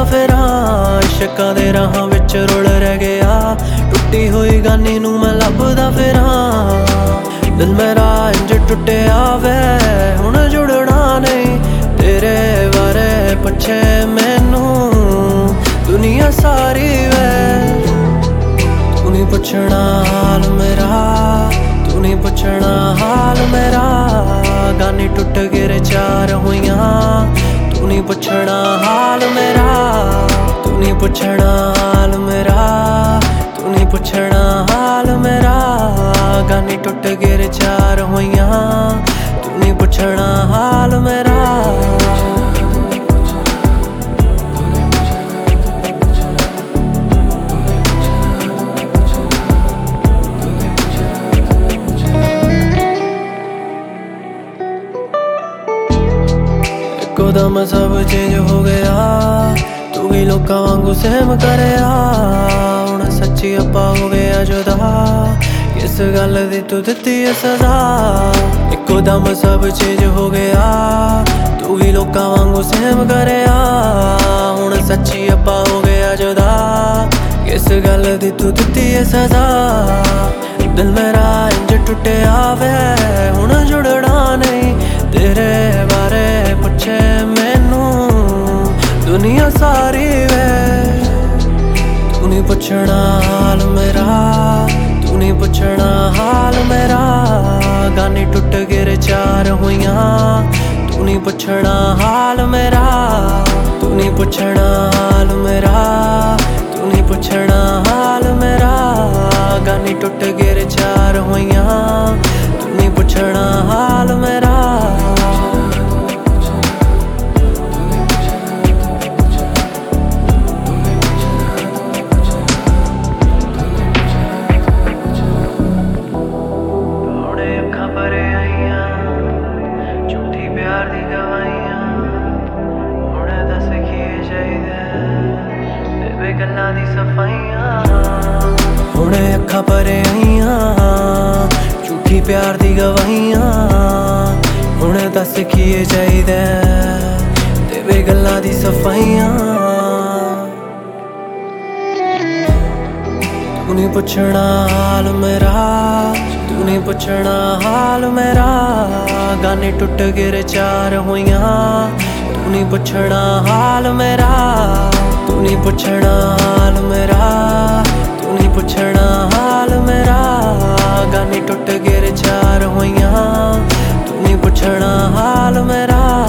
फिरां इश्कां दे राहां विच rule रह गया। टुटी हुई गानी नूं मैं लभदा फिरां दिल मेरा इंज टुटिया वे हुण जुड़ना नहीं तेरे बारे पुछे मैनू दुनिया सारी वे। तू नहीं पुछना हाल मेरा, तू नहीं पुछना हाल मेरा। गानी टुट गिर चार हुइयां तू नहीं पुछना हाल मेरा, तू नहीं पुछना हाल मेरा, तू नहीं पुछना हाल मेरा। गानी टुट गिर चार हुइयां तू नहीं पुछना हाल मेरा। दम सब चेंज हो गया तू भी लोकां वांगू सेम करया। हुण सच्ची अपा हो गया जुदा किस गल दी तू दित्ती है सजा। इको दम सब चेंज हो गया तू भी लोकां वांगू सेम करया। हुण सच्ची अपा हो गया जुदा किस गल दी तू दित्ती है सजा। दिल मेरा इंज टुटिया वे हुण जुड़ना नहीं तेरे बारे पुछे मैनू दुनिया सारी वे। तू नहीं पुछना हाल मेरा, तू नहीं पुछना हाल मेरा। गानी टुट गिर चार हुइयां तू नहीं पुछना हाल मेरा, तू नहीं पुछना हाल मेरा, तू नहीं पुछना हाल मेरा। गानी टुट गिर चार हुइयां तू नहीं पुछना हाल मेरा। हुणे अखां भरे आईयां झूठी प्यार दी गवाहियां। हुण दस कीए चाहिदा तेरे गल्लां दी सफाइयां। तू नहीं पुछना हाल मेरा, तू नहीं पुछना हाल मेरा। गानी टुट गिर चार हुइयां तू नहीं पुछना हाल मेरा, तू नहीं पुछना हाल मेरा, तू नहीं पुछना हाल मेरा। गानी टुट गिर चार हुइयां तू नहीं पुछना हाल मेरा।